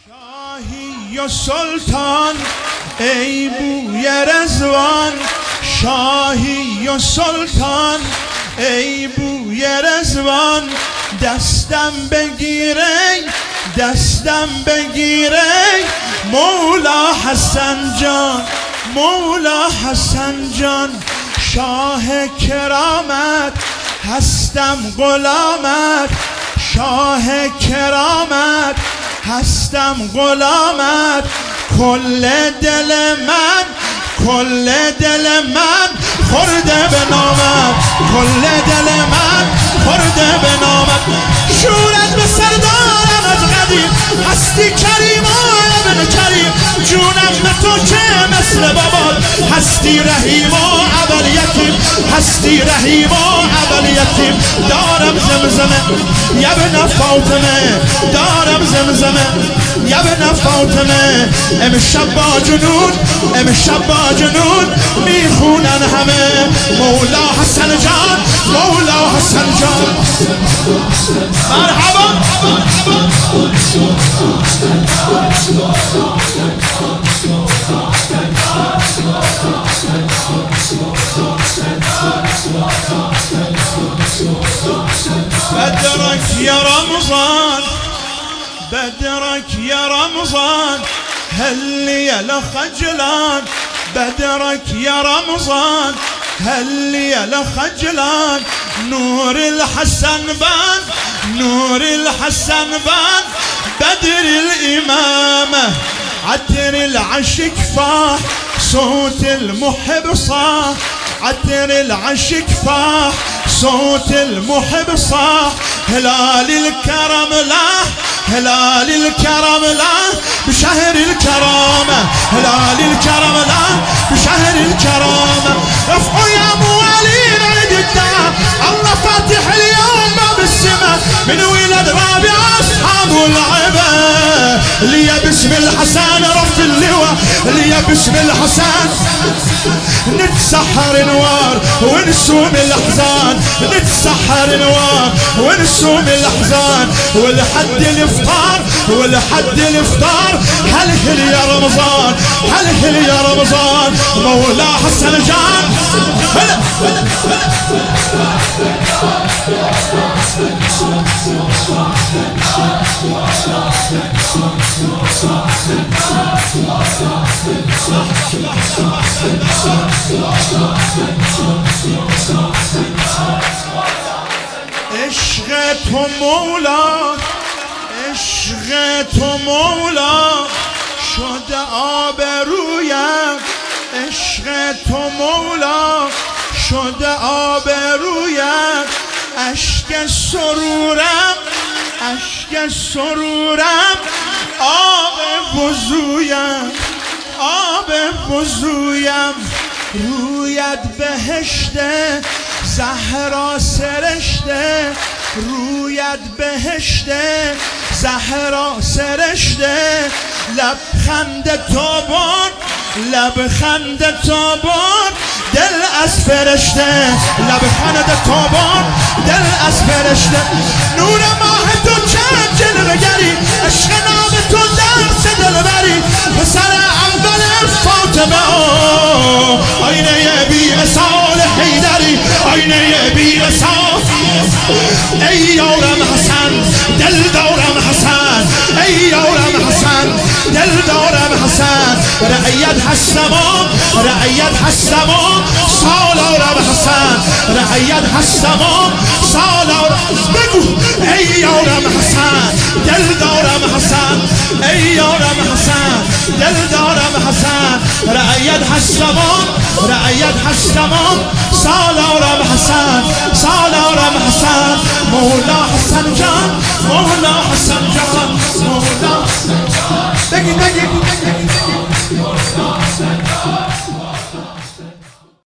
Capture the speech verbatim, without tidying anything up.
شاهی و سلطان ای بوی رضوان، شاهی و سلطان ای بوی رضوان، دستم بگیره دستم بگیره مولا حسن جان، مولا حسن جان. شاه کرامت هستم غلامت، شاه کرامت هستم غلامت. کل دل من کل دل من خورده به نامت، کل دل من خورده به نامت. شورت به سردارم از قدیم، هستی کریم و ابن کریم. جونم به تو که مثل بابات، هستی رحیم و اول یتیم، هستی رحیم و اول یتیم. دارم زمزمه یبن فاطمه، دارم زمزمه یبن فاطمه. امشب با جنون امشب با جنون میخونن همه مولا حسن جان، مولا حسن جان. مرحبا بدرك يا رمضان، بدرك يا رمضان، هالليلة خجلان. بدرك يا رمضان، هالليلة خجلان. نور الحسن بان، نور الحسن بان. بدر الإمامة عطر العشق فاح، صوت المحب صاح. عطر العشق فاح، صوت المحب صاح. هلال الكرم لاح، هلال الكرم لاح بشهر الكرامة. هلال الكرم لاح بشهر الكرامة. رفعوا يا موالين عيد الدعاء، الله فاتح اليوم باب السماء. من ولد رابع أصحاب العبا، لي باسم الحسن رف اللواء، لي باسم الحسن نتسحر نوار ونسوم الأحزان، نتسحر نوار ونسوم الأحزان. ولحد الإفطار ولحد الإفطار هلهل يا رمضان، هلهل يا رمضان. مولا حسن جان هلا هلا عشق تو مولا، عشق تو مولا شده آبرویم. عشق تو مولا شده آبرویم. اشک سرورم اشک سرورم آب وضویم، آب وضویم. رویت بهشته زهرا سرشته، رویت بهشته زهرا سرشته. لبخند تو بر لبخند تو بر دل از فرشته، لبخند تو بر دل از فرشته. نور ماه تو چند جلوه گری، عشق نام تو درس دل بری. پسر اول فاطمه آینه بی مثال حیدری، آینه بی مثال. ای یارم حسن دل دارم حسن، ای یارم حسن دل دارم حسن. رعیت هستم رعیت هستم سالارم حسن، رعیت هستم سالارم. بگو ای یارم حسن دل دارم حسن، ای یارم حسن دل دارم حسن. رعیت هستم رعیت هستم سالارم حسن، سالارم حسن. مولا حسن جان، مولا